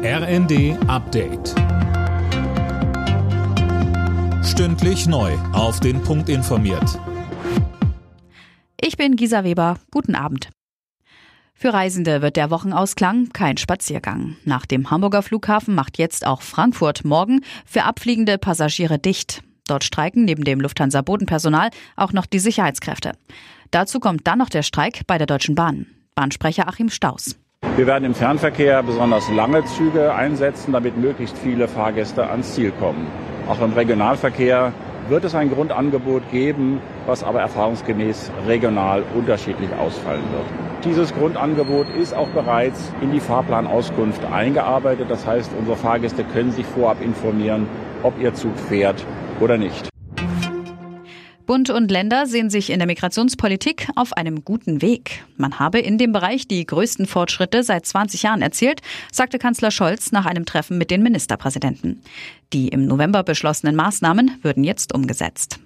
RND Update. Stündlich neu auf den Punkt informiert. Ich bin Gisa Weber. Guten Abend. Für Reisende wird der Wochenausklang kein Spaziergang. Nach dem Hamburger Flughafen macht jetzt auch Frankfurt morgen für abfliegende Passagiere dicht. Dort streiken neben dem Lufthansa-Bodenpersonal auch noch die Sicherheitskräfte. Dazu kommt dann noch der Streik bei der Deutschen Bahn. Bahnsprecher Achim Staus. Wir werden im Fernverkehr besonders lange Züge einsetzen, damit möglichst viele Fahrgäste ans Ziel kommen. Auch im Regionalverkehr wird es ein Grundangebot geben, was aber erfahrungsgemäß regional unterschiedlich ausfallen wird. Dieses Grundangebot ist auch bereits in die Fahrplanauskunft eingearbeitet. Das heißt, unsere Fahrgäste können sich vorab informieren, ob ihr Zug fährt oder nicht. Bund und Länder sehen sich in der Migrationspolitik auf einem guten Weg. Man habe in dem Bereich die größten Fortschritte seit 20 Jahren erzielt, sagte Kanzler Scholz nach einem Treffen mit den Ministerpräsidenten. Die im November beschlossenen Maßnahmen würden jetzt umgesetzt.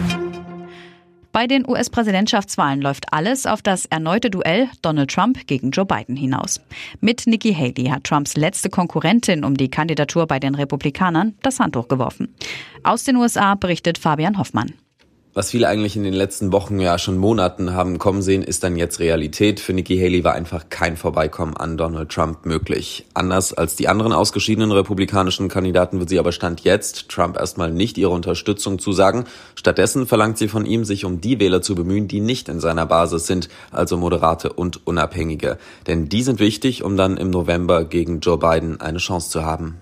Bei den US-Präsidentschaftswahlen läuft alles auf das erneute Duell Donald Trump gegen Joe Biden hinaus. Mit Nikki Haley hat Trumps letzte Konkurrentin um die Kandidatur bei den Republikanern das Handtuch geworfen. Aus den USA berichtet Fabian Hoffmann. Was viele eigentlich in den letzten Wochen, ja schon Monaten haben kommen sehen, ist dann jetzt Realität. Für Nikki Haley war einfach kein Vorbeikommen an Donald Trump möglich. Anders als die anderen ausgeschiedenen republikanischen Kandidaten wird sie aber Stand jetzt Trump erstmal nicht ihre Unterstützung zusagen. Stattdessen verlangt sie von ihm, sich um die Wähler zu bemühen, die nicht in seiner Basis sind, also Moderate und Unabhängige. Denn die sind wichtig, um dann im November gegen Joe Biden eine Chance zu haben.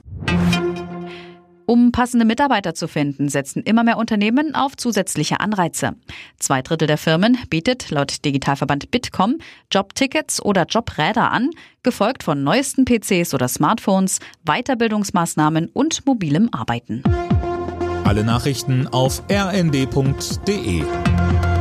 Um passende Mitarbeiter zu finden, setzen immer mehr Unternehmen auf zusätzliche Anreize. 2/3 der Firmen bietet laut Digitalverband Bitkom Jobtickets oder Jobräder an, gefolgt von neuesten PCs oder Smartphones, Weiterbildungsmaßnahmen und mobilem Arbeiten. Alle Nachrichten auf rnd.de.